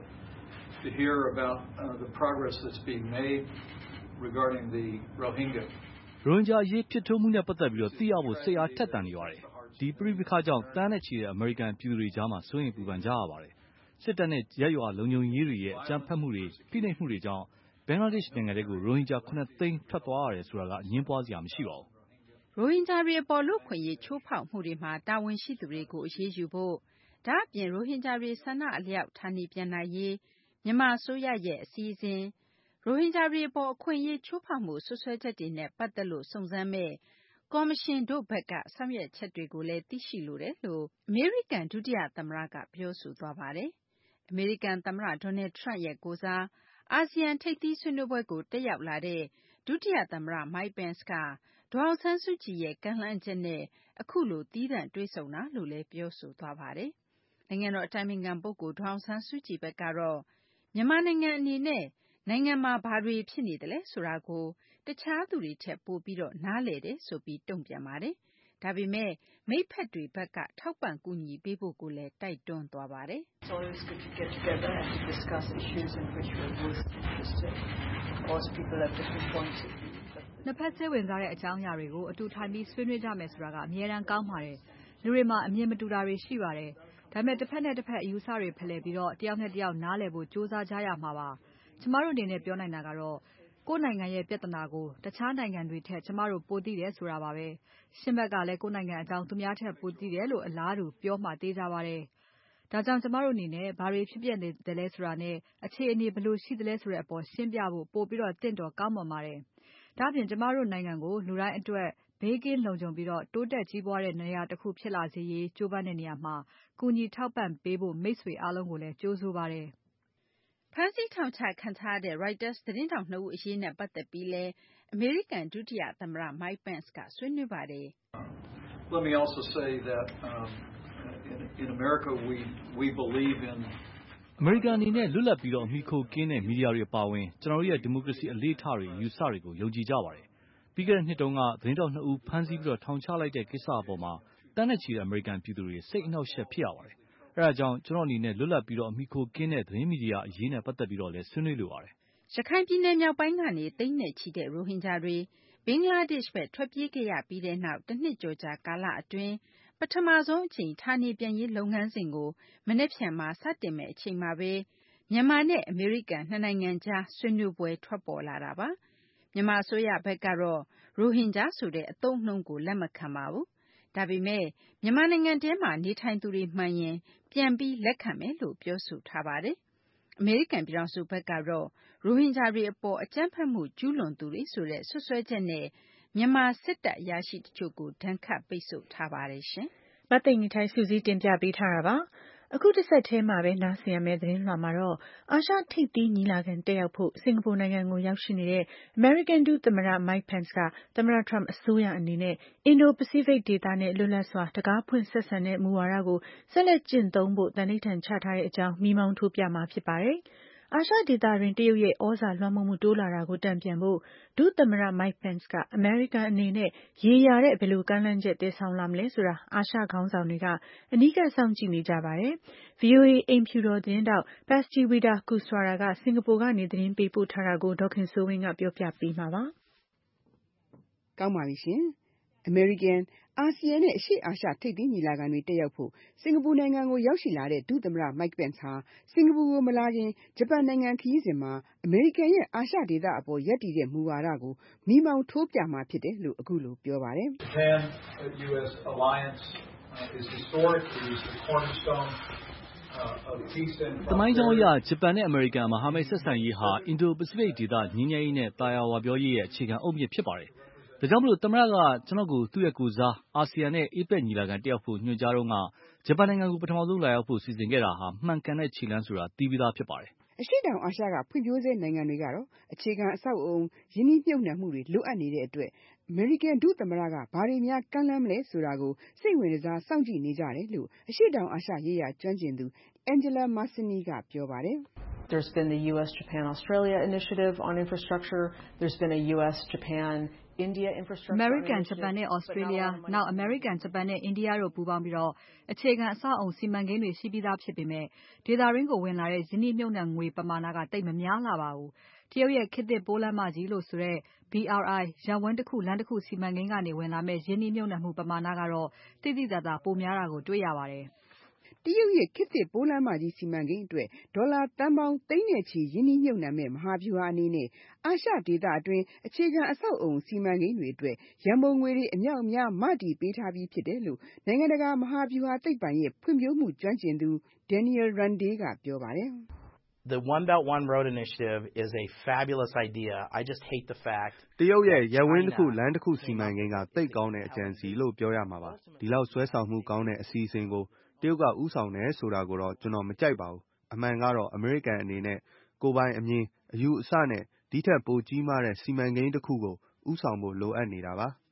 to hear about the progress that's being made regarding the Rohingya. ရိုဟင်ဂျာအရေးဖြစ်ထွန်းမှုနဲ့ပတ်သက်ပြီးသိရဖို့စိတ်အားထက်သန်နေပါတယ်။ဒီပဋိပက္ခကြောင့်တန်းနဲ့ချီတဲ့အမေရိကန်ပြည်သူတွေကြားမှာစိုးရိမ်ပူပန်ကြရပါတယ်။စစ်တပ်နဲ့ရပ်ရွာလုံခြုံရေးတွေရဲ့အကြမ်းဖက်မှုတွေဖိနှိပ်မှုတွေကြောင့်ဘင်္ဂလားဒေ့ရှ်နိုင်ငံတွေကိုရိုဟင်ဂျာ9သိန်းထွက်သွားရတယ်ဆိုတာကအငြင်းပွားစရာမရှိပါဘူး။ရိုဟင်ဂျာတွေအပေါ်လူ့အခွင့်အရေးချိုးဖောက်မှုတွေမှာတာဝန်ရှိသူတွေကိုအရေးယူဖို့ဒါ့အပြင်ရိုဟင်ဂျာတွေဆန္ဒအလျောက်ဌာနေပြန်နိုင်ရေးမြန်မာအစိုးရရဲ့အစီအစဉ်ရိုဟင်ဂျာတွေအပေါ်အခွင့်အရေးချိုးဖောက်မှုဆွဆွဲချက်တွေနဲ့ပတ်သက်လို့စုံစမ်းမဲ့ကော်မရှင်တို့ဘက်ကဆောင်ရွက်ချက်တွေကိုလည်းသိရှိလိုတယ်လို့အမေရိကန်ဒုတိယသမ္မတကပြောဆိုသွားပါတယ်။အမေရိကန်သမ္မတ Donald Trump ရဲ့ကိုယ်စားအာဆီယံထိပ်သီးဆွေးနွေးပွဲကိုတက်ရောက်လာတဲ့ဒုတိယသမ္မတ Mike Pence ကဒေါ်အောင်ဆန်းစုကြည်ရဲ့ကမ်းလှမ်းချက်နဲ့အခုလိုသီးသန့်တွေ့ဆုံတာလို့လည်းပြောဆိုသွားပါတယ်။နိုင်ငံတော်အတိုင်ပင်ခံပုဂ္ဂိုလ်ဒေါ်အောင်ဆန်းစုကြည်ဘက်ကတော့မြန်မာနိုင်ငံအနေနဲ့နိုင်ငံမှာဘာတွေဖြစ်နေသလဲဆိုတာကိုတခြားသူတွေထက်ပိုပြီးတော့နားလည်တယ်ဆိုပြီးတုံ့ပြန်ပါတယ်။ဒါပေမဲ့မိတ်ဖက်တွေဘက်ကထောက်ပံ့ကူညီပေးဖို့ကိုလည်းတိုက်တွန်းသွားပါတယ်။နှစ်ဖက်စိတ်ဝင်စားတဲ့အကြောင်းအရာတွေကိုအတူထိုင်ပြီးဆွေးနွေးကြမယ်ဆိုတာကအမြဲတမ်းကောင်းပါတယ်။လူတွေမှာအမြင်မတူတာတွေရှိပါတယ်။ဒါပေမဲ့တစ်ဖက်နဲ့တစ်ဖက်အယူအဆတွေဖလှယ်ပြီးတော့တယောက်နဲ့တယောက်နားလည်ဖို့ကြိုးစားကြရမှာပါ။ကျမတို့အနေနဲ့ပြောနိုင်တာကတော့ကိုယ့်နိုင်ငံရဲ့ပြဿနာကိုတခြားနိုင်ငံတွေထက်ကျမတို့ပိုသိတယ်ဆိုတာပါပဲ။ရှင်းဘက်ကလည်းကိုယ့်နိုင်ငံအကြောင်းသူများထက်ပိုသိတယ်လို့အလားတူပြောမှသိကြပါတယ်။ဒါကြောင့်ကျမတို့အနေနဲ့ဘာတွေဖြစ်ပျက်နေသလဲဆိုတာနဲ့အခြေအနေဘယ်လိုရှိသလဲဆိုတဲ့အပေါ်ရှင်းပြဖို့ပိုပြီးတော့တင့်တော်ကောင်းမွန်ပါတယ်။ဒါ့အပြင်ကျမတို့နိုင်ငံကိုလူတိုင်းအတွက်ဘေးကင်းလုံခြုံပြီးတော့တိုးတက်ကြီးပွားတဲ့နေရာတစ်ခုဖြစ်လာစေရေးကြိုးပမ်းတဲ့နေရာမှာကူညီထောက်ပံ့ပေးဖို့မိတ်ဆွေအားလုံးကိုလည်းကြိုးဆိုပါတယ်။ဖမ်းဆီးထောင်ချခံထားတဲ့ Reuters သတင်းထောက်2ဦးအရေးနဲ့ပတ်သက်ပြီးလဲအမေရိကန်ဒုတိယသမ္မတ Mike Pence ကဆွေးနွေးပါတယ်။ Let me also say that in America we believe in အမေရိကန်အနေနဲ့လွတ်လပ်ပြီးတော့အမိခိုကင်းတဲ့မီဒီယာတွေအပါအဝင်ကျွန်တော်တို့ရဲ့ဒီမိုကရေစီအလေးအထားတွေယူဆတွေကိုယုံကြည်ကြပါတယ်။ပြီးခဲ့တဲ့နှစ်တုန်းကသတင်းထောက်2ဦးဖမ်းဆီးပြီးတော့ထောင်ချလိုက်တဲ့ကိစ္စအပေါ်မှာတန်းနဲ့ချီတဲ့အမေရိကန်ပြည်သူတွေစိတ်အနှောက်အယှက်ဖြစ်ရပါတယ်။အဲဒါကြောင့်ကျွန်တော်အနေနဲ့လွတ်လပ်ပြီးတော့အမိခိုကင်းတဲ့သတင်းမီဒီယာအရေးနဲ့ပတ်သက်ပြီးတော့လည်းဆွေးနွေးလိုပါတယ်။ရခိုင်ပြည်နယ်မြောက်ပိုင်းကနေသိန်းနဲ့ချီတဲ့ရိုဟင်ဂျာတွေဘင်္ဂလားဒေ့ရှ်ဘက်ထွက်ပြေးခဲ့ရပြီးတဲ့နောက်တစ်နှစ်ကျော်ကြာကာလအတွင်းပထမဆုံးအကြိမ်ဌာနေပြန်ရေးလုပ်ငန်းစဉ်ကိုမနေ့ဖြန်မှာစတင်မဲ့အချိန်မှာပဲမြန်မာနဲ့အမေရိကန်နှစ်နိုင်ငံကြားဆွေးနွေးပွဲထွက်ပေါ်လာတာပါ။မြန်မာအစိုးရဘက်ကတော့ရိုဟင်ဂျာဆိုတဲ့အသုံးအနှုန်းကိုလက်မခံပါဘူး။ဒါပေမဲ့မြန်မာနိုင်ငံထဲမှာနေထိုင်သူတွေမှန်ရင်ပြန်ပြီးလက်ခံမယ်လို့ပြောဆိုထားပါတယ်။အမေရိကန်ပြည်ထောင်စုဘက်ကတော့ရိုဟင်ဂျာတွေအပေါ်အကြမ်းဖက်မှုကျူးလွန်သူတွေဆိုတဲ့ဆွဆွဲချက်နဲ့မြန်မာစစ်တပ်အရာရှိတချို့ကိုဒဏ်ခတ်ပိတ်ဆို့ထားပါတယ်ရှင်။မသိင်္ဂီထိုက်စုစည်းတင်ပြပေးထားတာပါ။အခုတစ်ဆက်တည်းမှာပဲနားဆင်ရမယ့်သတင်းလွှာမှာတော့အာရှထိပ်သီးညီလာခံတက်ရောက်ဖို့စင်ကာပူနိုင်ငံကိုရောက်ရှိနေတဲ့ American ဒုသမ္မတ Mike Pence ကသမ္မတ Trump အစိုးရအနေနဲ့ Indo-Pacific ဒေသနဲ့လွတ်လပ်စွာတံခါးဖွင့်ဆက်ဆံတဲ့မူဝါဒကိုဆက်လက်ကျင့်သုံးဖို့သန္နိဋ္ဌာန်ချထားတဲ့အကြောင်းမီးမောင်းထိုးပြမှာဖြစ်ပါတယ်။အာရှဒေသတွင်တရုတ်ရဲ့ဩဇာလွှမ်းမိုးမှုတိုးလာတာကိုတန်ပြန်ဖို့ဒုသမ္မတ Mike Pence ကအမေရိကန်အနေနဲ့ရေရာတဲ့ဘယ်လိုကမ်းလှမ်းချက်တည်ဆောင်လာမလဲဆိုတာအာရှခေါင်းဆောင်တွေကအနီးကပ်စောင့်ကြည့်နေကြပါတယ်။ VOA အိမ်ဖြူတော်သတင်းတောက် Patsy Widakuswara ကစင်ကာပူကနေသတင်းပေးပို့ထားတာကိုဒေါခင်စိုးဝင်းကပြောပြပေးမှာပါ။ကောင်းပါပြီရှင်။ အမေရိကန်အာဆီယံနဲ့အရှေ့အာရှထိပ်သီးညီလာခံတွေတက်ရောက်ဖို့စင်ကာပူနိုင်ငံကိုရောက်ရှိလာတဲ့ဒုသမ္မတ Mike Pence ဟာစင်ကာပူကိုမလာခင်ဂျပန်နိုင်ငံခရီးစဉ်မှာအမေရိကန်ရဲ့အာရှဒေသအပေါ်ရပ်တည်တဲ့မူဝါဒကိုမီးမောင်းထိုးပြမှာဖြစ်တယ်လို့အခုလိုပြောပါတယ်။ Japan-US alliance is historic. It is the cornerstone of peace and သမိုင်းကြောင်းအရဂျပန်နဲ့အမေရိကန်မဟာမိတ်ဆက်ဆံရေးဟာ Indo-Pacific ဒေသငြိမ်းချမ်းရေးနဲ့သာယာဝပြောရေးရဲ့အခြေခံအုတ်မြစ်ဖြစ်ပါတယ်။ဒါကြောင့်သမ္မတကကျွန်တော်ကိုသူ့ရဲ့ကိုယ်စားအာဆီယံနဲ့ APEC ညီလာခံတက်ရောက်ဖို့ညွှန်ကြားတော့ကဂျပန်နိုင်ငံကိုပထမဆုံးလာရောက်ဖို့စီစဉ်ခဲ့တာဟာမှန်ကန်တဲ့ခြေလှမ်းဆိုတာသိပြီးသားဖြစ်ပါတယ်။အရှေ့တောင်အာရှကဖွံ့ဖြိုးဆဲနိုင်ငံတွေကတော့အခြေခံအဆောက်အအုံရင်းနှီးမြှုပ်နှံမှုတွေလိုအပ်နေတဲ့အတွက်အမေရိကန်ဒုသမ္မတကဘာတွေများကမ်းလှမ်းမလဲဆိုတာကိုစိတ်ဝင်စားစောင့်ကြည့်နေကြတယ်လို့အရှေ့တောင်အာရှရေးရာကျွမ်းကျင်သူ Angela Massini ကပြောပါတယ်။ There's been the US-Japan-Australia initiative on infrastructure. There's been a US-Japan-India infrastructure. American, Japan နဲ့ Australia နောက် American, Japan နဲ့ India တို့ပူးပေါင်းပြီးတော့အခြေခံအဆောက်အုံစီမံကိန်းတွေရှိပြီးသားဖြစ်ပေမဲ့ဒေသရင်းကိုဝင်လာတဲ့ရင်းနှီးမြှုပ်နှံငွေပမာဏကတိတ်မများလာပါဘူး။တရုတ်ရဲ့ခေတ်သစ်ပိုးလမ်းမကြီးလို့ဆိုတဲ့ BRI ရပ်ဝန်းတစ်ခုလမ်းတစ်ခုစီမံကိန်းကနေဝင်လာမဲ့ရင်းနှီးမြှုပ်နှံမှုပမာဏကတော့သိသိသာသာပိုများတာကိုတွေ့ရပါတယ်။တရုတ်ရဲ့ခေတ်သစ်ပိုးလမ်းမကြီးစီမံကိန်းအတွက်ဒေါ်လာသန်းပေါင်းသိန်းနဲ့ချီရင်းနှီးမြှုပ်နှံမဲ့မဟာဗျူဟာအနေနဲ့အာရှဒေသအတွင်းအခြေခံအဆောက်အအုံစီမံကိန်းတွေအတွက်ရန်ပုံငွေတွေအမြောက်အများမတည်ပေးထားပြီးဖြစ်တယ်လို့နိုင်ငံတကာမဟာဗျူဟာသိပ္ပံရဲ့ဖွံ့ဖြိုးမှုကျွမ်းကျင်သူ Daniel Rande ကပြောပါတယ်။ The One Belt One Road initiative is a fabulous idea. I just hate the fact တရုတ်ရဲ့ရပ်ဝန်းတစ်ခုလမ်းတစ်ခုစီမံကိန်းကသိပ်ကောင်းတဲ့အကြံစီလို့ပြောရမှာပါ။ဒီလောက်ဆွဲဆောင်မှုကောင်းတဲ့အစီအစဉ်ကိုတရုတ်ကဥဆောင်တယ်ဆိုတာကိုတော့ကျွန်တော်မကြိုက်ပါဘူး။အမှန်ကတော့အမေရိကန်အနေနဲ့ကိုယ်ပိုင်အမြင်အယူအဆနဲ့ဒီထက်ပိုကြီးမားတဲ့စီမံကိန်းတစ်ခုကိုဥဆောင်ဖို့လိုအပ်နေတာပါ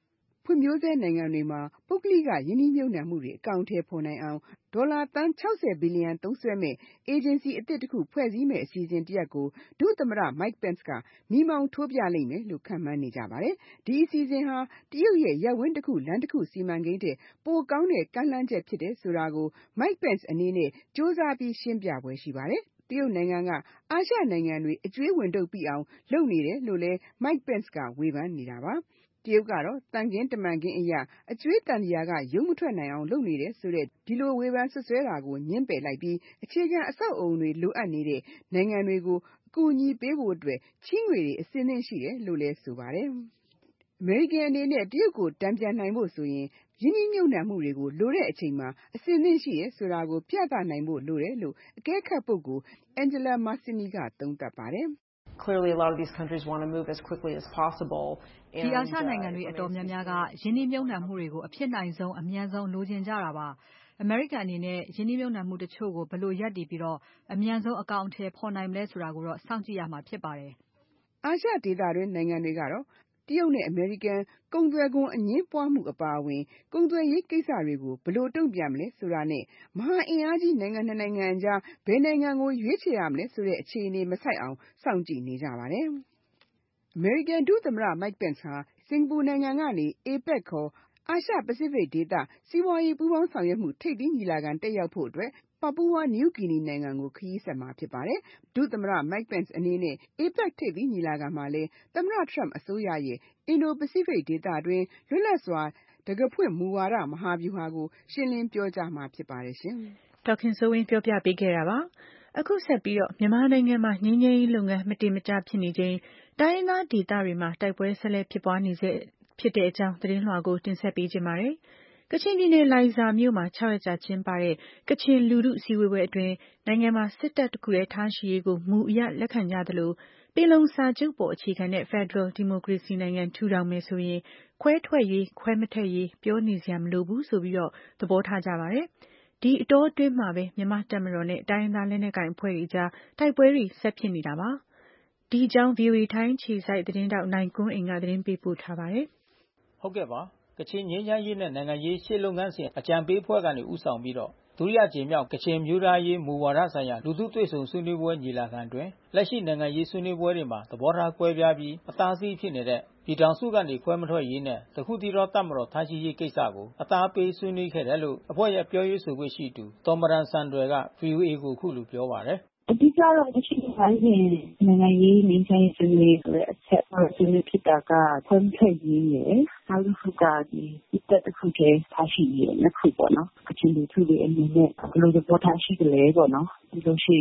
ဖွံ့ဖြိုးဆဲနိုင်ငံတွေမှာပုဂ္ဂလိကယင်းနှိမ့်ညွတ်နှံမှုတွေအကောင့်ထဲပေါ်နိုင်အောင်ဒေါ်လာသန်း60ဘီလီယံသုံးစွဲမဲ့ agency အသစ်တစ်ခုဖွဲ့စည်းမဲ့အစီအစဉ်တစ်ရပ်ကိုဒုသမ္မတ Mike Pence ကမိမောင်းထိုးပြလိမ့်မယ်လို့ခန့်မှန်းနေကြပါတယ်။ဒီအစီအစဉ်ဟာတရုတ်ရဲ့ရပ်ဝန်းတစ်ခုလမ်းတစ်ခုစီမံကိန်းတဲ့ပိုကောင်းတဲ့ကမ်းလှမ်းချက်ဖြစ်တယ်ဆိုတာကို Mike Pence အနေနဲ့စ조사ပြီးရှင်းပြပွဲရှိပါတယ်။တရုတ်နိုင်ငံကအာရှနိုင်ငံတွေအကျွေးဝင်တုပ်ပြီးအောင်လုပ်နေတယ်လို့လည်း Mike Pence ကဝေဖန်နေတာပါ။တရုတ်ကတော့တန်ခင်းတမန်ခင်းအရာအကျွေးတန်တရားကရုံမထွက်နိုင်အောင်လုပ်နေတယ်ဆိုတဲ့ဒီလိုဝေဖန်ဆွဆွဲတာကိုညှင်းပယ်လိုက်ပြီးအခြေခံအဆောက်အအုံတွေလိုအပ်နေတဲ့နိုင်ငံတွေကိုအကူအညီပေးဖို့အတွက်ချီးငွေတွေအစင်းသင့်ရှိတယ်လို့လည်းဆိုပါတယ်။အမေရိကန်အနေနဲ့တရုတ်ကိုတန်ပြန်နိုင်ဖို့ဆိုရင်ရင်းနှီးမြှုပ်နှံမှုတွေကိုလိုတဲ့အချိန်မှာအစင်းသင့်ရှိတယ်ဆိုတာကိုပြသနိုင်ဖို့လိုတယ်လို့အကဲခတ်ပုဂ္ဂိုလ် Angela Massimi ကသုံးသပ်ပါတယ်။ Clearly, a lot of these countries want to move as quickly as possible. ဒီအာရှနိုင်ငံတွေအတော်များများကရင်းနှီးမြှုပ်နှံမှုတွေကိုအဖြစ်နိုင်ဆုံးအမြန်ဆုံးလိုချင်ကြတာပါ။ အမေရိကန်အနေနဲ့ရင်းနှီးမြှုပ်နှံမှုတချို့ကိုဘယ်လိုရပ်တည်ပြီးအမြန်ဆုံးအကောင်အထည်ဖော်နိုင်မလဲဆိုတာကိုတော့စောင့်ကြည့်ရမှာဖြစ်ပါတယ်။အာရှဒေသတွင်းနိုင်ငံတွေကတော့တရုတ်နဲ့အမေရိကန်ကုန်သွယ်ခွန်အငင်းပွားမှုအပါအဝင်ကုန်သွယ်ရေးကိစ္စတွေကိုဘယ်လိုတုံ့ပြန်မလဲဆိုတာနဲ့မဟာအင်အားကြီးနိုင်ငံနှစ်နိုင်ငံအကြားဘယ်နိုင်ငံကိုရွေးချယ်ရမလဲဆိုတဲ့အခြေအနေမဆိုင်အောင်စောင့်ကြည့်နေကြပါတယ်။အမေရိကန်ဒုသမ္မတ Mike Pence ဟာစင်ကာပူနိုင်ငံကနေ APEC ခေါ်အာရှပစိဖိတ်ဒေသစီးပွားရေးပူးပေါင်းဆောင်ရွက်မှုထိပ်သီးညီလာခံတက်ရောက်ဖို့အတွက်Papua New Guinea နိုင်ငံကိုခရီးဆက်မှာဖြစ်ပါတယ်။ဒုသမ္မတ Mike Pence အနေနဲ့ APEC ထိပ်သီးညီလာခံမှာလည်းသမ္မတ Trump အစိုးရရဲ့အင်ဒိုပစိဖိတ်ဒေသတွင်းလွတ်လပ်စွာတံခါးဖွင့်မူဝါဒမဟာဗျူဟာကိုရှင်းလင်းပြောကြားမှာဖြစ်ပါတယ်ရှင်။ဒေါ်ခင်စိုးဝင်းပြောပြပေးခဲ့တာပါ။အခုဆက်ပြီးမြန်မာနိုင်ငံမှာငြိမ်းချမ်းရေးလုပ်ငန်းမတည်မကျဖြစ်နေချိန်တိုင်းရင်းသားဒေသတွေမှာတိုက်ပွဲဆက်လက်ဖြစ်ပွားနေဆဲဖြစ်တဲ့အကြောင်းသတင်းလွှာကိုတင်ဆက်ပေးခြင်းပါတယ်။ကချင်ပြည်နယ်လိုင်ဇာမြို့မှာ6ရက်ကြာကျင်းပတဲ့ကချင်လူထုစည်းဝေးပွဲအတွင်းနိုင်ငံမှာစစ်တပ်တစ်ခုတည်းထားရှိရေးကိုမူအရလက်ခံကြသလိုပင်လုံစာချုပ်ပေါ်အခြေခံတဲ့ Federal Democracy နိုင်ငံထူထောင်မယ်ဆိုရင်ခွဲထွက်ရေးခွဲမထွက်ရေးပြောနေစရာမလိုဘူးဆိုပြီးသဘောထားကြပါတယ်။ဒီအတောအတွင်းမှာပဲမြန်မာတပ်မတော်နဲ့တိုင်းရင်းသားလက်နက်ကိုင်အဖွဲ့တွေကြားတိုက်ပွဲတွေဆက်ဖြစ်နေတာပါ။ဒီအကြောင်း VOA ထိုင်းခြေစိုက်သတင်းတောက်နိုင်ကွန်းအိမ်ကသတင်းပေးပို့ထားပါတယ်။ဟုတ်ကဲ့ပါကချင်ငြိမ်းချမ်းရေးနဲ့နိုင်ငံရေးရှေ့လုပ်ငန်းစဉ်အကြံပေးဖွဲ့ကနေဦးဆောင်ပြီးတော့ဒုတိယအကြိမ်မြောက်ကချင်မျိုးသားရေးမူဝါဒဆိုင်ရာလူထုတွေ့ဆုံဆွေးနွေးပွဲညီလာခံတွင်လက်ရှိနိုင်ငံရေးဆွေးနွေးပွဲတွေမှာသဘောထားကွဲပြားပြီးအသားစီးဖြစ်နေတဲ့ပြည်ထောင်စုကနေခွဲမထွက်ရေးနဲ့တခုတည်းသောတပ်မတော်ထားရှိရေးကိစ္စကိုအသားပေးဆွေးနွေးခဲ့တယ်လို့အဖွဲ့ရဲ့ပြောရေးဆိုခွင့်ရှိသူဒေါ်မရန်ဆန်တွယ်က VOA ကိုခုလိုပြောပါတယ်အဓိကတော့တချို့ပိုင်းစဉ်နိုင်ငံရေးငြိမ်းချမ်းရေးဆွေးနွေးဆိုတဲ့အချက်ဆွေးနွေးဖြစ်တာကခွင့်ထွက်ရေးရယ်နောက်တစ်ခုကဒီတက်တစ်ခုတည်းထားရှိရေးနှစ်ခုပေါ့နော်ကချင်လူထုတွေအနေနဲ့ဘယ်လိုသဘောထားရှိကြလဲပေါ့နော်ဒီလိုရှိရင်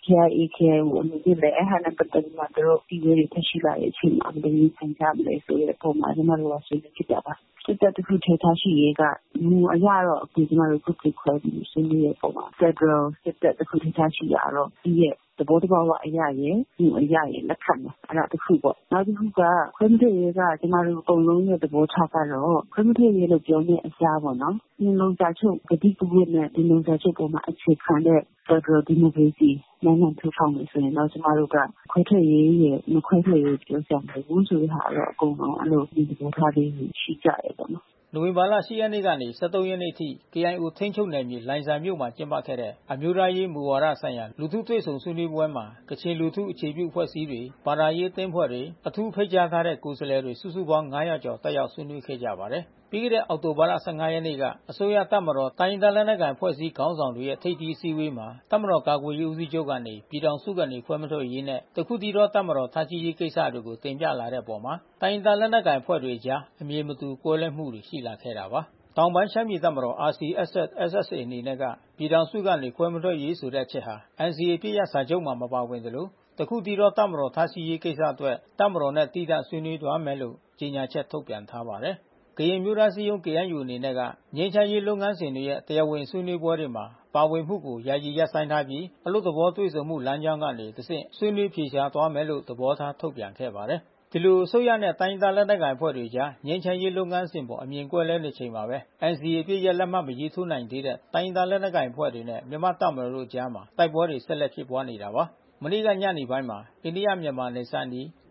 KIA ကိုအနေနဲ့လည်းအဲ့ဟာနဲ့ပတ်သက်ပြီးမှတို့ဒီဝေးတွေထရှိလာတဲ့အချိန်မှာဘယ်လိုဆိုင်ကြမလဲဆိုတဲ့အပေါ်မှာကျွန်တော်တို့ဆွေးနွေးဖြစ်တာပါစစ်တပ်တစ်ခုထဲထားရှိရေးကမူအရတော့အခုကျွန်တော်တို့ခုခွဲပြီးဆွေးနွေးရပုံမှာ Federal စစ်တပ်တစ်ခုထဲထားရှိရတော့ဒီရဲ့သဘောတဘာဝအရာရဲ့ဒီအရာရဲ့လက်ခံတယ်အဲ့ဒါတစ်ခုပေါ့နောက်တစ်ခုကခွင့်ထွက်ရေးကကျွန်တော်တို့အကုန်လုံးရဲ့သဘောထားကတော့ခွင့်ထွက်ရေးလို့ပြောနေအစားပေါ့နော်ဒီလုံစာချုပ်ကတိကဝတ်နဲ့ဒီလုံစာချုပ်ပေါ်မှာအခြေခံတဲ့ Federal Democracy နိုင်ငံထူထောင်နေဆိုရင်တော့ကျွန်တော်တို့ကခွင့်ထွက်ရေးရဲ့မခွင့်ထွက်ရေးပြောကြတယ်ဘူးဆိုတဲ့ဟာတော့အကုန်လုံးအဲ့လိုဒီသဘောထားလေးရှိကြတယ်ပေါ့နော်နိုဝင်ဘာလ10ရက်နေ့ကနေ13ရက်နေ့အထိ KIO ထိန်းချုပ်နယ်မြေလိုင်ဇာမြို့မှာကျင်းပခဲ့တဲ့အမျိုးသားရေးမူဝါဒဆိုင်ရာလူထုတွေ့ဆုံဆွေးနွေးပွဲမှာကချင်လူထုအခြေပြုအဖွဲ့အစည်းတွေဘာသာရေးအသင်းဖွဲ့တွေအထူးဖိတ်ကြားထားတဲ့ကိုယ်စားလှယ်တွေစုစုပေါင်း900ကျော်တက်ရောက်ဆွေးနွေးခဲ့ကြပါတယ်။ပြီးခဲ့တဲ့အောက်တိုဘာလ15ရက်နေ့ကအစိုးရတပ်မတော်တိုင်းဒေသလက်နက်ကိုင်ဖွဲ့စည်းခေါင်းဆောင်တွေရဲ့ထိပ်သီးအစည်းအဝေးမှာတပ်မတော်ကာကွယ်ရေးဦးစီးချုပ်ကနေပြည်ထောင်စုကနေခွဲမထွက်ရေးနဲ့တခုတည်းသောတပ်မတော်ထားရှိရေးကိစ္စတွေကိုတင်ပြလာတဲ့အပေါ်မှာတိုင်းဒေသလက်နက်ကိုင်ဖွဲ့တွေကြားအမြင်မတူကွဲလွဲမှုတွေရှိလာခဲ့တာပါ။တောင်ပိုင်းရှမ်းပြည်တပ်မတော် RCSS/SSA အနေနဲ့ကပြည်ထောင်စုကနေခွဲမထွက်ရေးဆိုတဲ့အချက်ဟာ NCA ပြည့်ရစာချုပ်မှာမပါဝင်သလိုတခုတည်းသောတပ်မတော်ထားရှိရေးကိစ္စအတွက်တပ်မတော်နဲ့တိကျဆွေးနွေးသွားမယ်လို့ကြေညာချက်ထုတ်ပြန်ထားပါတယ်။ကရင်မျိုးသားစည်းရုံး KNU အနေနဲ့ကငြိမ်းချမ်းရေးလုပ်ငန်းစဉ်တွေရဲ့တရားဝင်ဆွေးနွေးပွဲတွေမှာပါဝင်မှုကိုယာယီရပ်ဆိုင်းထားပြီးအလို့သဘောတွေ့ဆုံမှုလမ်းကြောင်းကနေတဆင့်ဆွေးနွေးဖြေရှားသွားမယ်လို့သဘောထားထုတ်ပြန်ခဲ့ပါတယ်။ဒီလိုအစိုးရနဲ့တိုင်းဒေသလက်နက်ကိုင်အဖွဲ့တွေကြားငြိမ်းချမ်းရေးလုပ်ငန်းစဉ်ပေါ်အမြင်ကွဲလွဲနေချိန်မှာပဲ NCA ပြည့်ရလက်မှတ်မရေးထိုးနိုင်သေးတဲ့တိုင်းဒေသလက်နက်ကိုင်အဖွဲ့တွေနဲ့မြန်မာ့တပ်မတော်တို့ကြားမှာတိုက်ပွဲတွေဆက်လက်ဖြစ်ပွားနေတာပါ။မနေ့ကညနေပိုင်းမှာအိန္ဒိယမြန်မာနယ်စပ်နီး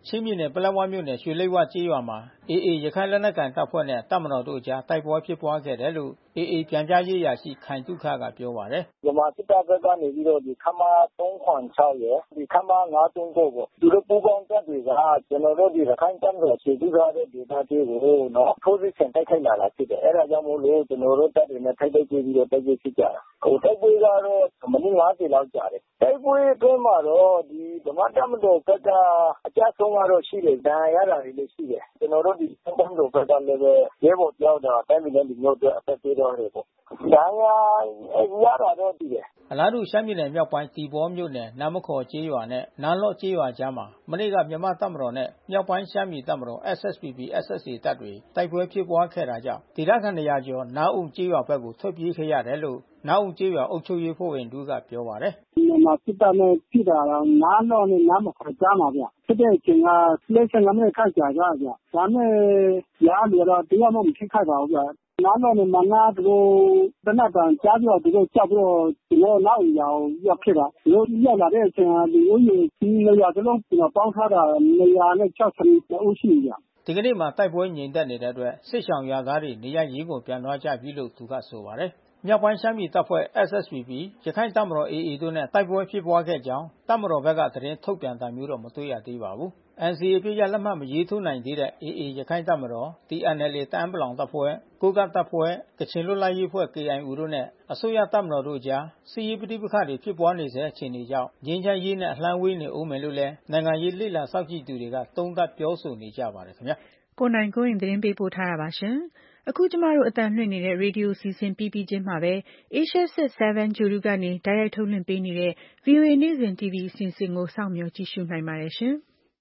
ချင်းပြည်နယ်ပလက်ဝမြို့နယ်ရွှေလိပ်ဝကျေးရွာမှာ AA ရခိုင်လက်နက်ကိုင်တပ်ဖွဲ့နဲ့တပ်မတော်တို့အကြားတိုက်ပွဲဖြစ်ပွားခဲ့တယ်လို့ AA ပြန်ကြားရေးအရာရှိခိုင်သုခကပြောပါတယ်။မြန်မာစစ်တပ်ဘက်ကနေပြီးတော့ခမရ306ရယ်ခမရ539ပေါ့သူတို့ပူးပေါင်းတပ်တွေကကျွန်တော်တို့ရခိုင်တပ်မတော်ခြေပြုထားတဲ့ဒေသတွေကိုနော်ထိုးစစ်ဆင်တိုက်ခိုက်လာတာဖြစ်တယ်။အဲဒါကြောင့်မို့လို့ကျွန်တော်တို့တပ်တွေနဲ့ထိုက်တိုက်ပြီးတော့တိုက်ပွဲဖြစ်ကြတာ။တိုက်ပွဲကတော့မိနစ်50လောက်ကြာတယ်။တိုက်ပွဲအတွင်းမှာတော့ဓမ္မတပ်မတော်ဘက်ကအကြဆုံးကတော့ရှိတယ်။ဒဏ်ရာရတာတွေလည်းရှိတယ်။ကျွန်တော်တို့တပ်မတော်ဘက်ကလည်းပဲရဲဘော်တယောက်တိုင်းပြည်နဲ့လူမျိုးအတွက်အသက်ပေးတော့တယ်ပေါ့။ဒဏ်ရာရတာတော့ရှိတယ်။အလားတူရှမ်းပြည်နယ်မြောက်ပိုင်းတီဘောမြို့နယ်နမခေါ်ကျေးရွာနဲ့နားလော့ကျေးရွာကြားမှာမနေ့ကမြန်မာတပ်မတော်နဲ့မြောက်ပိုင်းရှမ်းပြည်တပ်မတော် SSPP/SSA တပ်တွေတိုက်ပွဲဖြစ်ပွားခဲ့တာကြောင့်ဒေသခံ100ကျော်နားအုံကျေးရွာဘက်ကိုထွက်ပြေးခဲ့ရတယ်လို့နားအုံကျေးရွာအုပ်ချုပ်ရေးဖွဲ့ဝင်တို့ကပြောပါတယ်။မြန်မာစစ်တပ်နဲ့ဖြစ်တာတော့နားလော့နဲ့နားမခေါ်ကြားမှာဗျ။ဖြစ်တဲ့အချိန်က15မိနစ်ခန့်ကြာကြဗျ။ဒါနဲ့ရာလူတော့တရားမှမဖြစ်ခိုက်ပါဘူးဗျ။နားလော့နဲ့မနာသူတို့တနတ်တန်ကြားပြီးတော့သူတို့ကြောက်ပြီးတော့ကျွန်တော်နောက်ရောင်ရောက်ခဲ့တာ။တို့ရောက်လာတဲ့အချိန်ကဒီဦးရေနေရာစလုံးပေါင်းထားတာ160ဦးရှိပြီဗျ။ဒီကနေ့မှာတိုက်ပွဲငြိမ်သက်နေတဲ့အတွက်စစ်ရှောင်ရွာသားတွေနေရရေးကိုပြန်သွားကြပြီလို့သူကဆိုပါတယ်။မြောက်ပိုင်းရှမ်းပြည်တပ်ဖွဲ့ SSPP ရခိုင်တပ်မတော် AA တို့နဲ့တိုက်ပွဲဖြစ်ပွားခဲ့ကြောင်းတပ်မတော်ဘက်ကသတင်းထုတ်ပြန်တာမျိုးတော့မတွေ့ရသေးပါဘူး။ NCA ပြည့်ရလက်မှတ်မရေးထိုးနိုင်သေးတဲ့ AA ရခိုင်တပ်မတော် TNLA တအာင်းပလောင်တပ်ဖွဲ့ကိုးကန့်တပ်ဖွဲ့ကချင်လွတ်လပ်ရေးအဖွဲ့ KIO တို့နဲ့အစိုးရတပ်မတော်တို့အကြားစစ်ရေးပဋိပက္ခတွေဖြစ်ပွားနေဆဲအခြေအနေကြောင့်ငြိမ်းချမ်းရေးနဲ့အလှမ်းဝေးနေဦးမယ်လို့လည်းနိုင်ငံရေးလေ့လာစောင့်ကြည့်သူတွေကသုံးသပ်ပြောဆိုနေကြပါတယ်ခင်ဗျာကိုနိုင်ကိုရင်သတင်းပေးပို့ထားတာပါရှင်အခုကျမတို့အတန်လွှင့်နေတဲ့ရေဒီယိုစီစဉ်ပြီးချင်းမှာပဲ Asia 7 Juru ကနေတိုက်ရိုက်ထုတ်လွှင့်ပေးနေတဲ့ VOA နေ့စဉ် TV အစီအစဉ်ကိုစောင့်မျှော်ကြည့်ရှုနိုင်ပါတယ်ရှင်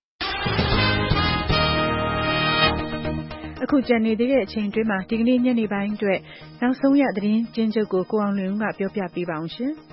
အခုကြံနေသေးတဲ့အချိန်အတွင်းမှာဒီကနေ့ညနေပိုင်းအတွက်နောက်ဆုံးရသတင်းကျဉ်းချုပ်ကိုကိုအောင်လွင်ဦးကပြောပြပေးပါအောင်ရှင်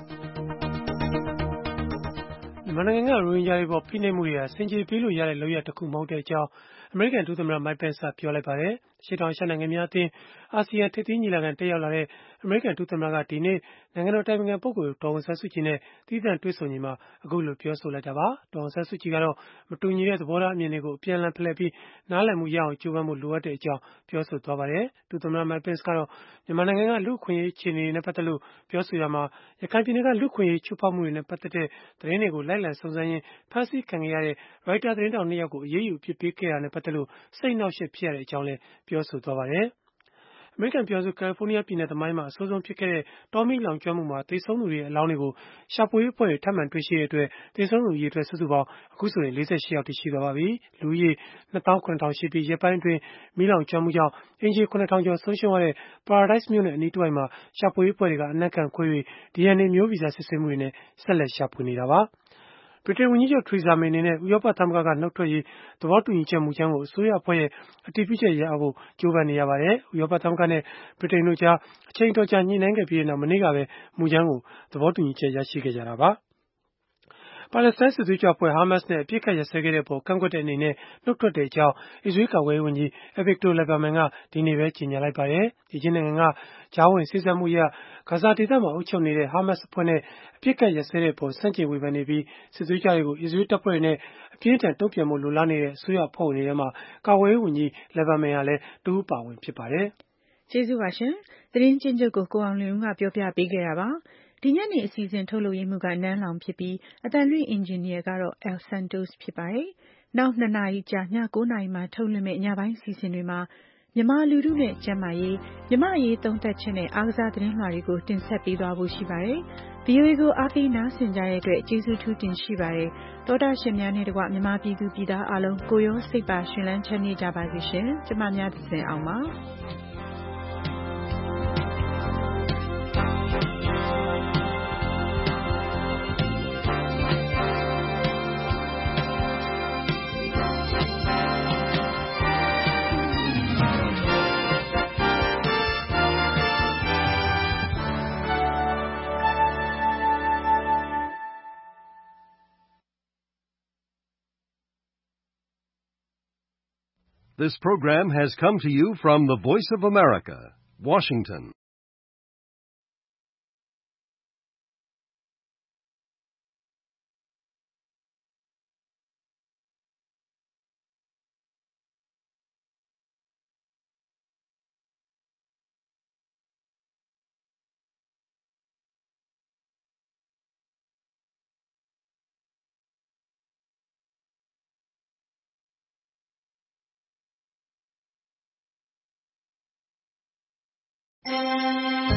မြန်မာနိုင်ငံကရိုဟင်ဂျာတွေပေါ်ဖိနှိပ်မှုတွေဟာစင်ကြေပေးလို့ရတဲ့လုပ်ရတစ်ခုမဟုတ်တဲ့အကြောင်းအမေရိကန်ဒုသမ္မတ Mike Pence ကပြောလိုက်ပါတယ်။ရှေ့တောင်အာရှနိုင်ငံများအသင်းအာဆီယံထိပ်သီးညီလာခံတက်ရောက်လာတဲ့အမေရိကန်ဒုသမ္မတကဒီနေ့နိုင်ငံတော်တိုင်ပင်ခံပုဂ္ဂိုလ်ဒေါ်အောင်ဆန်းစုကြည်နဲ့သီးသန့်တွေ့ဆုံချိန်မှာအခုလိုပြောဆိုလိုက်တာပါ။ဒေါ်အောင်ဆန်းစုကြည်ကတော့မတူညီတဲ့သဘောထားအမြင်တွေကိုအပြန်အလှန်ဖလှယ်ပြီးနားလည်မှုရအောင်ကြိုးပမ်းဖို့လိုအပ်တဲ့အကြောင်းပြောဆိုသွားပါတယ်။ဒုသမ္မတ Mike Pence ကတော့မြန်မာနိုင်ငံကလူ့အခွင့်အရေးအခြေအနေတွေနဲ့ပတ်သက်လို့ပြောဆိုရမှာရခိုင်ပြည်နယ်ကလူ့အခွင့်အရေးချိုးဖောက်မှုတွေနဲ့ပတ်သက်တဲ့သတင်းတွေကိုလိုက်လံစုံစမ်းရင်းဖမ်းဆီးခံခဲ့ရတဲ့ Reuters သတင်းထောက်2ယောက်ကိုအရေးယူအပြစ်ပေးခဲ့တာနဲ့ပတ်သက်လို့စိတ်အနှောက်အယှက်ဖြစ်ရတဲ့အကြောင်းလည်းပြောဆိုသွားပါတယ်။အမေရိကန်ပြည်ထောင်စုကယ်လီဖိုးနီးယားပြည်နယ်သမိုင်းမှာအဆိုးဆုံးဖြစ်ခဲ့တဲ့တောမီးလောင်ကျွမ်းမှုမှာသေဆုံးသူတွေရဲ့အလောင်းတွေကိုရှာဖွေရေးအဖွဲ့တွေထပ်မံတွေ့ရှိတဲ့အတွက်သေဆုံးသူအရေအတွက်စုစုပေါင်းအခုဆိုရင်48ယောက်ရှိသွားပါပြီ။လူဦးရေ28000ရှိပြီးရက်ပိုင်းအတွင်းမီးလောင်ကျွမ်းမှုကြောင့်အင်ဂျီ9000ကျော်ဆုံးရှုံးရတဲ့ Paradise မြို့နယ်အနီးတစ်ဝိုက်မှာရှာဖွေရေးအဖွဲ့တွေကအနံ့ခံခွေးတွေ DNA မျိုးဗီဇစစ်ဆေးမှုတွေနဲ့ဆက်လက်ရှာဖွေနေတာပါ။ဗြိတိန်ဝန်ကြီးချုပ် Theresa May အနေနဲ့ဥရောပသမဂ္ဂကနုတ်ထွက်ရေးသဘောတူညီချက်မူကြမ်းကိုအစိုးရအဖွဲ့ရဲ့အတည်ပြုချက်ရဖို့ကြိုးပမ်းနေရပါတယ်။ဥရောပသမဂ္ဂနဲ့ဗြိတိန်တို့ကြားအချိန်တော်ကြာညှိနှိုင်းခဲ့ပြီးနောက်မနေ့ကပဲမူကြမ်းကိုသဘောတူညီချက်ရရှိခဲ့ကြတာပါ။ပါလက်စတိုင်းစစ်သွေးကြွအဖွဲ့ Hamas နဲ့အပစ်အခတ်ရပ်စဲခဲ့တဲ့အပေါ်ကန့်ကွက်တဲ့အနေနဲ့နှုတ်ထွက်တဲ့အကြောင်းအစ္စရေးကာကွယ်ရေးဝန်ကြီး Avigdor Lieberman ကဒီနေ့ပဲကြေညာလိုက်ပါတယ်။ဒီချင်းနိုင်ငံကကြားဝင်စေ့စပ်မှုအရဂါဇာဒေသမှာအုပ်ချုပ်နေတဲ့ Hamas အဖွဲ့နဲ့အပစ်အခတ်ရပ်စဲတဲ့အပေါ်ဆန့်ကျင်ဝေဖန်နေပြီးစစ်သွေးကြွတွေကိုအစ္စရေးတပ်ဖွဲ့တွေနဲ့အပြင်းထန်တုံ့ပြန်ဖို့လိုလားနေတဲ့အစိုးရအဖွဲ့ဝင်တွေထဲမှာကာကွယ်ရေးဝန်ကြီး Lieberman ဟာလည်းတဦးပါဝင်ဖြစ်ပါတယ်။ကျေးဇူးပါရှင်။သတင်းကျဉ်းချုပ်ကိုကိုအောင်လွင်ဦးကပြောပြပေးခဲ့တာပါ။ဒီညနေအစီအစဉ်ထုတ်လုပ်ရေးမှုကနန်းလောင်ဖြစ်ပြီးအတန်လွင့်အင်ဂျင်နီယာကတော့ El Santos ဖြစ်ပါတယ်။နောက်2နာရီကြာည9နာရီမှာထုတ်လွှင့်မယ့်ညပိုင်းအစီအစဉ်တွေမှာမြန်မာလူထုနဲ့ကျန်းမာရေးမြန်မာအရေးသုံးသပ်ချက်နဲ့အားကစားသတင်းလွှာတွေကိုတင်ဆက်ပေးသွားဖို့ရှိပါတယ်။ VOA ကိုအားပေးနားဆင်ကြတဲ့အတွက်ကျေးဇူးထူးတင်ရှိပါတယ်။သောတာရှင်များနဲ့တကွမြန်မာပြည်သူပြည်သားအလုံးကိုရောစိတ်ပါရှင်လန်းချမ်းမြေ့ကြပါစေရှင်။ကျမများသစဉ်အောင်ပါ။ This program has come to you from the Voice of America, Washington. ။